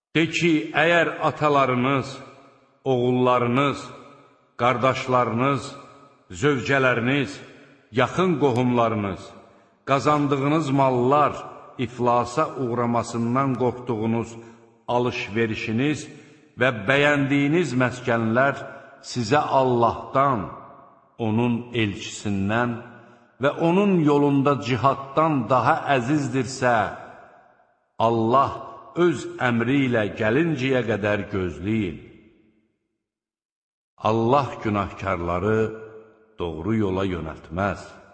De ki, əgər atalarınız, oğullarınız, qardaşlarınız, zövcələriniz, yaxın qohumlarınız, qazandığınız mallar iflasa uğramasından qorxduğunuz alış-verişiniz və bəyəndiyiniz məskənlər sizə Allahdan, onun elçisindən və onun yolunda cihaddan daha əzizdirsə, Allah öz əmri ilə gəlincəyə qədər gözləyin. Allah günahkarları doğru yola yönəltməz.